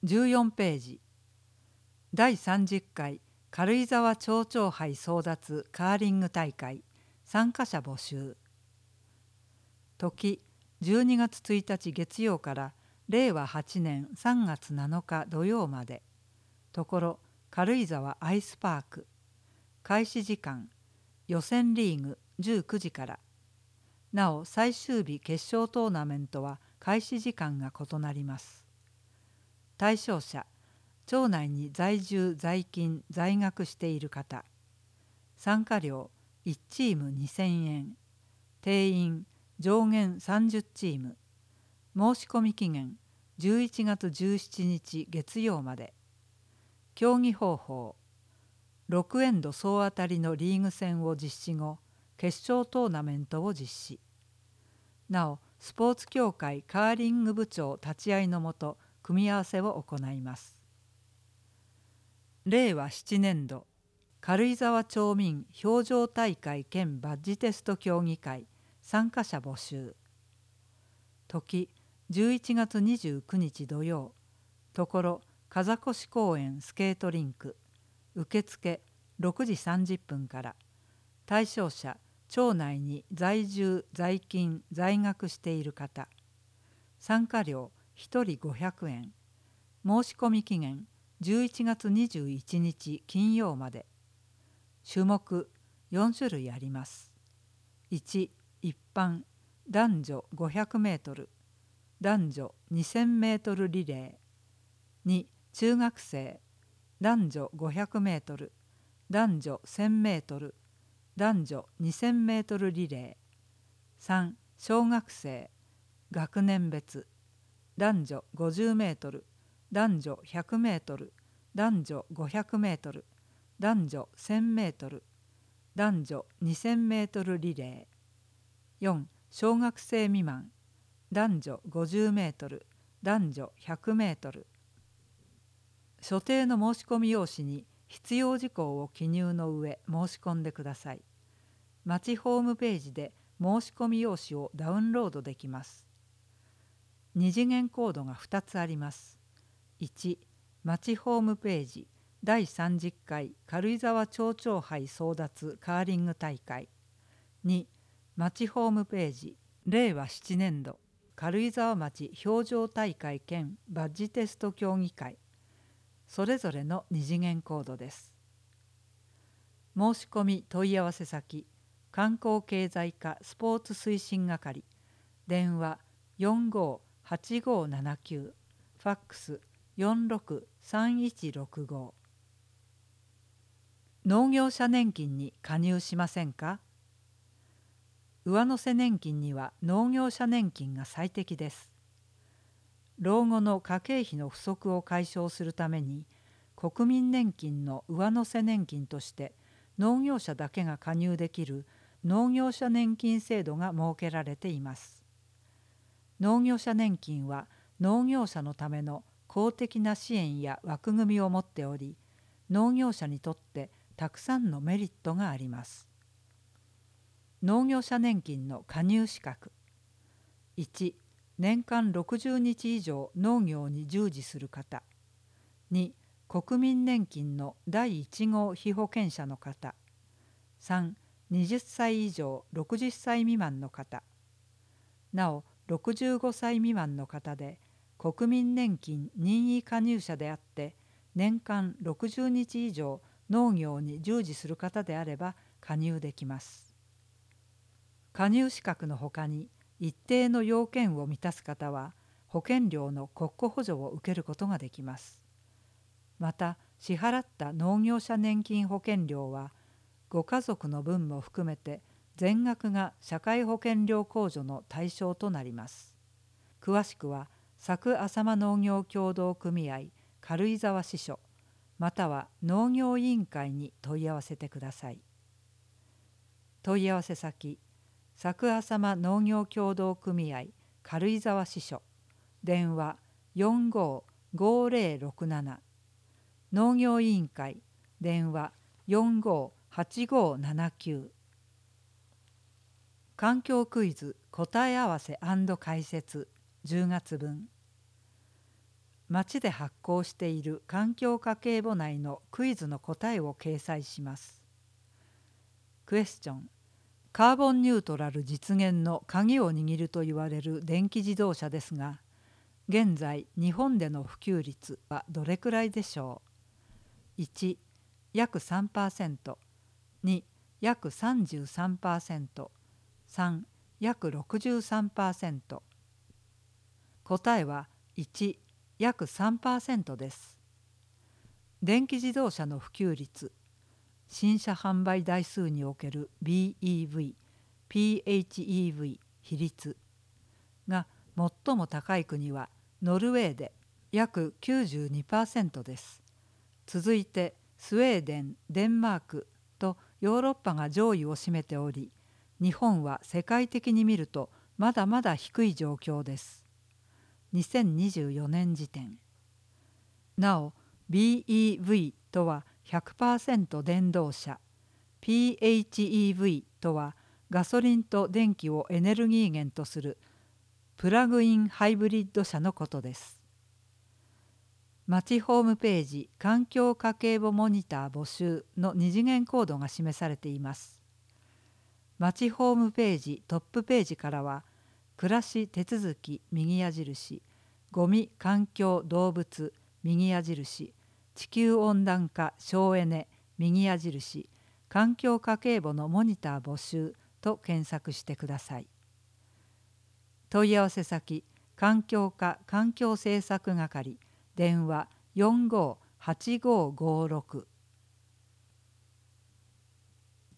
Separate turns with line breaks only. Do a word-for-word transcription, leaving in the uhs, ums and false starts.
じゅうよんページ、だいさんじゅっかい軽井沢町長杯争奪カーリング大会参加者募集。時じゅうにがつついたち月曜かられいわはちねんさんがつなのか土曜まで。ところ軽井沢アイスパーク。開始時間予選リーグじゅうくじから。なお最終日決勝トーナメントは開始時間が異なります。対象者、町内に在住在勤在学している方。参加料いちチームにせんえん。定員上限さんじゅうチーム。申し込み期限じゅういちがつじゅうしちにち月曜まで。競技方法、ろくエンド総当たりのリーグ戦を実施後、決勝トーナメントを実施。なおスポーツ協会カーリング部長立ち会いのもと組み合わせを行います。れいわななねんど軽井沢町民表彰大会兼バッジテスト協議会参加者募集。時じゅういちがつにじゅうくにち土曜。ところ風越公園スケートリンク。受付ろくじさんじゅっぷんから。対象者、町内に在住在勤在学している方。参加料ひとりごひゃくえん。申し込み期限じゅういちがつにじゅういちにち金曜まで。種目よんしゅるいあります。いち一般男女ごひゃくメートル、男女にせんメートルリレー。に中学生男女ごひゃくメートル、男女せんメートル、男女にせんメートルリレー。さん小学生学年別男女ごじゅうメートル、男女ひゃくメートル、男女ごひゃくメートル、男女せんメートル、男女にせんメートルリレー。よん小学生未満男女ごじゅうメートル、男女ひゃくメートル。所定の申し込み用紙に必要事項を記入の上申し込んでください。町ホームページで申し込み用紙をダウンロードできます。二次元コードがふたつあります。いち町ホームページだいさんじゅっかい軽井沢町長杯争奪カーリング大会。に町ホームページれいわななねんど軽井沢町表彰大会兼バッジテスト協議会。それぞれの二次元コードです。申し込み問い合わせ先、観光経済課スポーツ推進係。電話よんごーはちごーななきゅう、ファックスよんろくさんいちろくご。農業者年金に加入しませんか？上乗せ年金には農業者年金が最適です。老後の家計費の不足を解消するために、国民年金の上乗せ年金として農業者だけが加入できる農業者年金制度が設けられています。農業者年金は農業者のための公的な支援や枠組みを持っており、農業者にとってたくさんのメリットがあります。農業者年金の加入資格。いち年間ろくじゅうにち以上農業に従事する方。に国民年金のだいいち号被保険者の方。さんはたち以上ろくじゅっさい未満の方。なおろくじゅうごさい未満の方で国民年金任意加入者であって年間ろくじゅうにち以上農業に従事する方であれば加入できます。加入資格のほかに一定の要件を満たす方は保険料の国庫補助を受けることができます。また支払った農業者年金保険料はご家族の分も含めて全額が社会保険料控除の対象となります。詳しくは佐久浅間農業協同組合軽井沢支所または農業委員会に問い合わせてください。問い合わせ先、佐久浅間農業協同組合軽井沢支所。電話よんごーごーぜろろくなな。農業委員会。電話よんごーはちごーななきゅう。環境クイズ答え合わせ&解説じゅうがつぶん。 町で発行している環境家計簿内のクイズの答えを掲載します。クエスチョン。カーボンニュートラル実現の鍵を握ると言われる電気自動車ですが、現在日本での普及率はどれくらいでしょう。いち、約 さんパーセント、に、約 さんじゅうさんパーセント、さん、約 ろくじゅうさんパーセント。答えはいち、約 さんパーセント です。電気自動車の普及率、新車販売台数における ビーイーブイ、ピーエイチイーブイ 比率が最も高い国はノルウェーで約 きゅうじゅうにパーセント です。続いてスウェーデン、デンマークとヨーロッパが上位を占めており、日本は世界的に見るとまだまだ低い状況です。にせんにじゅうよねん時点。なお ビーイーブイ とは ひゃくパーセント 電動車、ピーエイチイーブイ とはガソリンと電気をエネルギー源とするプラグインハイブリッド車のことです。町ホームページ環境家計簿モニター募集の二次元コードが示されています。町ホームページトップページからは、暮らし手続き右矢印、ゴミ環境動物右矢印、地球温暖化省エネ右矢印、環境家計簿のモニター募集と検索してください。問い合わせ先、環境課環境政策係、電話よんごーはちごーごーろく